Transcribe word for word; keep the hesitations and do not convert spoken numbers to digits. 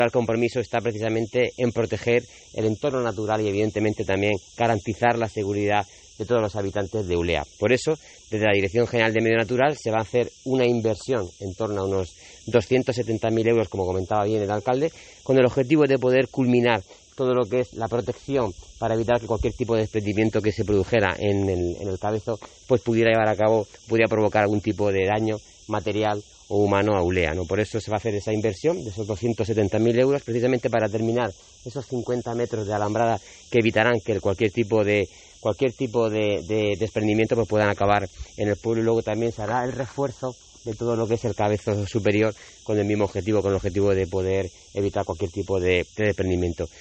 El compromiso está precisamente en proteger el entorno natural y evidentemente también garantizar la seguridad de todos los habitantes de Ulea. Por eso, desde la Dirección General de Medio Natural se va a hacer una inversión en torno a unos doscientos setenta mil euros, como comentaba bien el alcalde, con el objetivo de poder culminar todo lo que es la protección para evitar que cualquier tipo de desprendimiento que se produjera en el, en el cabezo pues pudiera llevar a cabo, pudiera provocar algún tipo de daño material o humano a Ulea, ¿no? Por eso se va a hacer esa inversión de esos doscientos setenta mil euros, precisamente para terminar esos cincuenta metros de alambrada que evitarán que cualquier tipo de cualquier tipo de, de desprendimiento pues puedan acabar en el pueblo, y luego también se hará el refuerzo de todo lo que es el cabezo superior con el mismo objetivo, con el objetivo de poder evitar cualquier tipo de, de desprendimiento.